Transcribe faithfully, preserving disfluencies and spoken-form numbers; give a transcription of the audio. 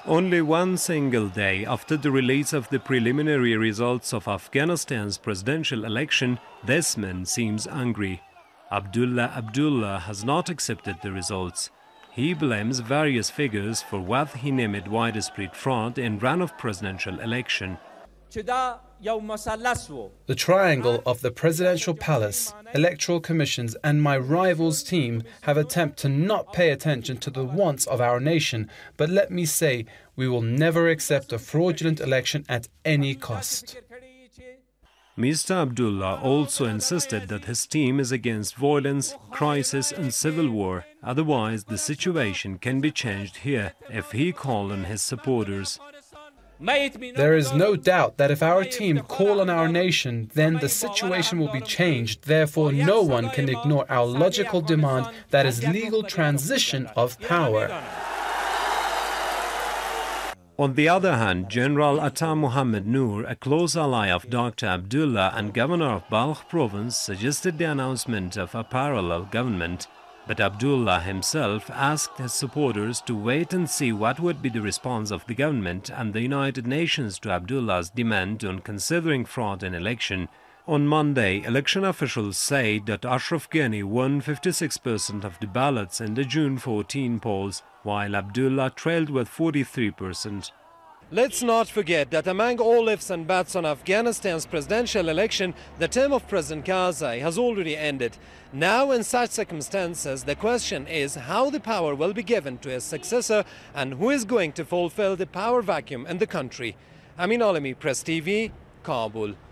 Only one single day after the release of the preliminary results of Afghanistan's presidential election, this man seems angry. Abdullah Abdullah has not accepted the results. He blames various figures for what he named widespread fraud in runoff presidential election. The triangle of the presidential palace, electoral commissions and my rival's team have attempted to not pay attention to the wants of our nation, but let me say, we will never accept a fraudulent election at any cost. Mister Abdullah also insisted that his team is against violence, crisis and civil war. Otherwise, the situation can be changed here, if he called on his supporters. There is no doubt that if our team call on our nation, then the situation will be changed. Therefore, no one can ignore our logical demand, that is legal transition of power. On the other hand, General Atta Mohammed Noor, a close ally of Doctor Abdullah and governor of Balkh province, suggested the announcement of a parallel government. But Abdullah himself asked his supporters to wait and see what would be the response of the government and the United Nations to Abdullah's demand on considering fraud in election. On Monday, election officials said that Ashraf Ghani won fifty-six percent of the ballots in the June fourteenth polls, while Abdullah trailed with forty-three percent. Let's not forget that among all ifs and buts on Afghanistan's presidential election, the term of President Karzai has already ended. Now, in such circumstances, the question is how the power will be given to his successor and who is going to fulfill the power vacuum in the country. Amin Alami, Press T V, Kabul.